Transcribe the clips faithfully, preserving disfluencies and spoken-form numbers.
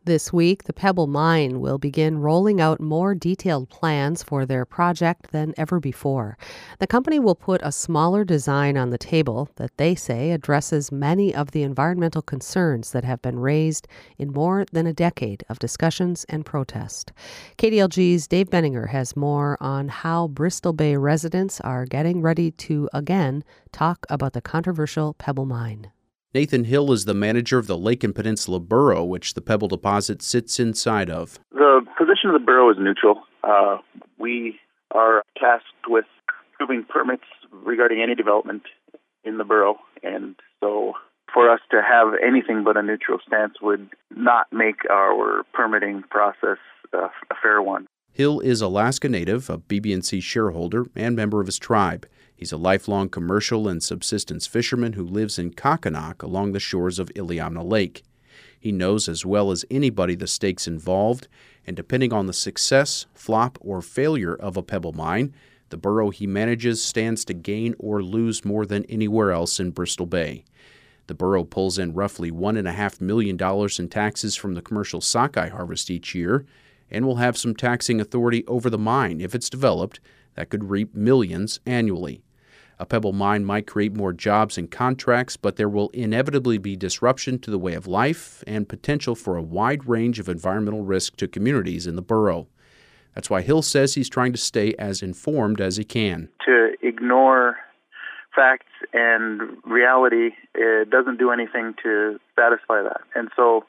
This week, the Pebble Mine will begin rolling out more detailed plans for their project than ever before. The company will put a smaller design on the table that they say addresses many of the environmental concerns that have been raised in more than a decade of discussions and protest. K D L G's Dave Benninger has more on how Bristol Bay residents are getting ready to again talk about the controversial Pebble Mine. Nathan Hill is the manager of the Lake and Peninsula Borough, which the Pebble deposit sits inside of. The position of the borough is neutral. Uh, we are tasked with approving permits regarding any development in the borough, and so for us to have anything but a neutral stance would not make our permitting process uh, a fair one. Hill is Alaska native, a B B and C shareholder, and member of his tribe. He's a lifelong commercial and subsistence fisherman who lives in Kakanock along the shores of Iliamna Lake. He knows as well as anybody the stakes involved, and depending on the success, flop, or failure of a pebble mine, the borough he manages stands to gain or lose more than anywhere else in Bristol Bay. The borough pulls in roughly one point five million dollars in taxes from the commercial sockeye harvest each year, and will have some taxing authority over the mine if it's developed that could reap millions annually. A pebble mine might create more jobs and contracts, but there will inevitably be disruption to the way of life and potential for a wide range of environmental risk to communities in the borough. That's why Hill says he's trying to stay as informed as he can. To ignore facts and reality, it doesn't do anything to satisfy that. And so,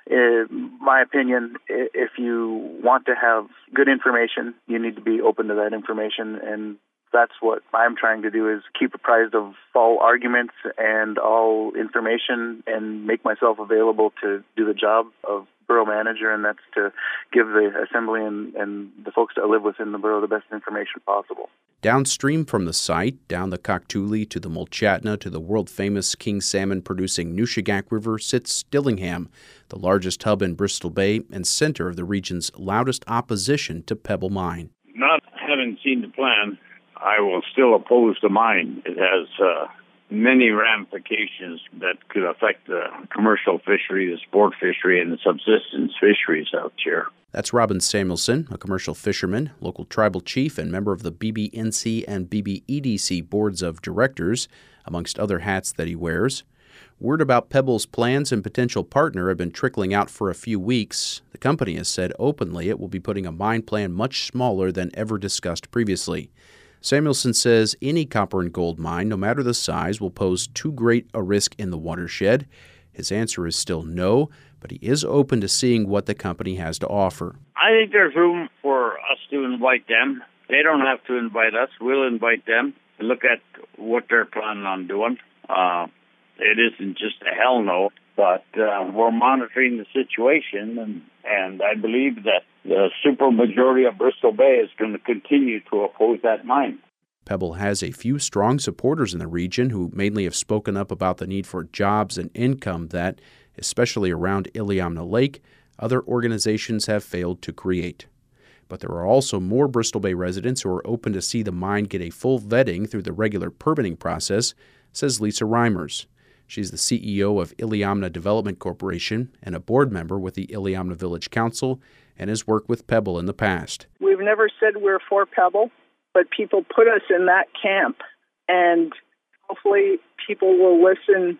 in my opinion, if you want to have good information, you need to be open to that information, and that's what I'm trying to do, is keep apprised of all arguments and all information and make myself available to do the job of borough manager, and that's to give the assembly and, and the folks that live within the borough the best information possible. Downstream from the site, down the Cockatoolie to the Mulchatna to the world-famous king salmon-producing Nushagak River, sits Dillingham, the largest hub in Bristol Bay and center of the region's loudest opposition to Pebble Mine. Not having seen the plan, I will still oppose the mine. It has uh, many ramifications that could affect the commercial fishery, the sport fishery, and the subsistence fisheries out here. That's Robin Samuelson, a commercial fisherman, local tribal chief, and member of the B B N C and B B E D C boards of directors, amongst other hats that he wears. Word about Pebble's plans and potential partner have been trickling out for a few weeks. The company has said openly it will be putting a mine plan much smaller than ever discussed previously. Samuelson says any copper and gold mine, no matter the size, will pose too great a risk in the watershed. His answer is still no, but he is open to seeing what the company has to offer. I think there's room for us to invite them. They don't have to invite us. We'll invite them to look at what they're planning on doing. Uh, it isn't just a hell no, but uh, we're monitoring the situation, and, and I believe that the supermajority of Bristol Bay is going to continue to oppose that mine. Pebble has a few strong supporters in the region who mainly have spoken up about the need for jobs and income that, especially around Iliamna Lake, other organizations have failed to create. But there are also more Bristol Bay residents who are open to see the mine get a full vetting through the regular permitting process, says Lisa Reimers. She's the C E O of Iliamna Development Corporation and a board member with the Iliamna Village Council, and has worked with Pebble in the past. We've never said we're for Pebble, but people put us in that camp, and hopefully people will listen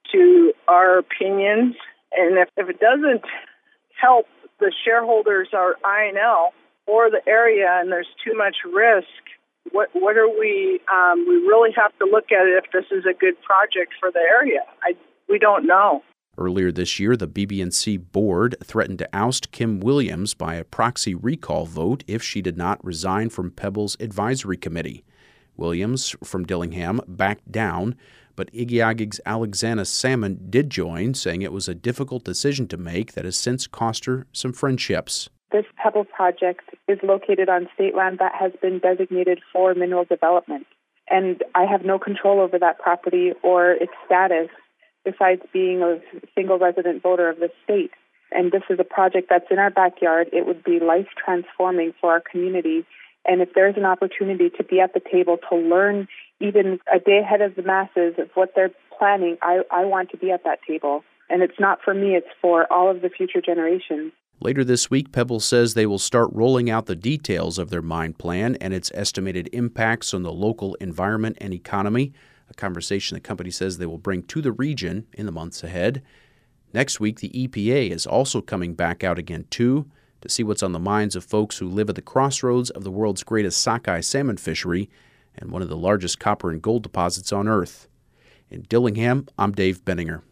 to our opinions. And if, if it doesn't help the shareholders or I N L or the area and there's too much risk, what what are we, um, we really have to look at it if this is a good project for the area. I, we don't know. Earlier this year, the B B and C board threatened to oust Kim Williams by a proxy recall vote if she did not resign from Pebble's advisory committee. Williams, from Dillingham, backed down, but Igiugig's Alexandra Salmon did join, saying it was a difficult decision to make that has since cost her some friendships. This Pebble project is located on state land that has been designated for mineral development, and I have no control over that property or its status besides being a single resident voter of the state. And this is a project that's in our backyard. It would be life-transforming for our community. And if there's an opportunity to be at the table to learn even a day ahead of the masses of what they're planning, I, I want to be at that table. And it's not for me, it's for all of the future generations. Later this week, Pebble says they will start rolling out the details of their mine plan and its estimated impacts on the local environment and economy, a conversation the company says they will bring to the region in the months ahead. Next week, the E P A is also coming back out again, too, to see what's on the minds of folks who live at the crossroads of the world's greatest sockeye salmon fishery and one of the largest copper and gold deposits on Earth. In Dillingham, I'm Dave Benninger.